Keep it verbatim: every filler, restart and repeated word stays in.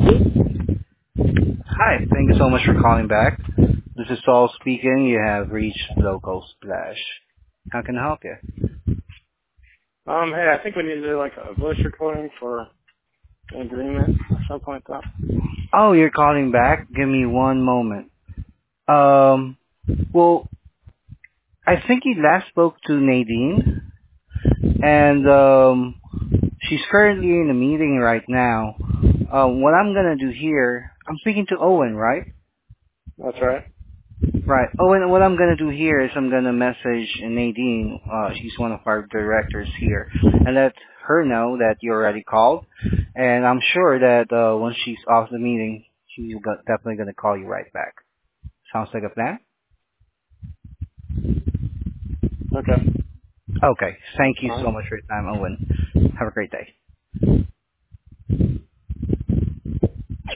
Hi, thank you so much for calling back. This is Saul speaking. You have reached Local Splash. How can I help you? Um, hey, I think we need to do like a voice recording for an agreement or something like that. Oh, you're calling back? Give me one moment. Um, well, I think you last spoke to Nadine, and um, she's currently in a meeting right now. Um, what I'm gonna do here, I'm speaking to Owen, right? That's right. Right. Oh, and what I'm gonna do here is I'm gonna message Nadine. Uh, she's one of our directors here, and let her know that you already called. And I'm sure that uh, once she's off the meeting, she's go- definitely gonna call you right back. Sounds like a plan. Okay, Okay. that's Thank you fine. so much for your time, Owen. Have a great day.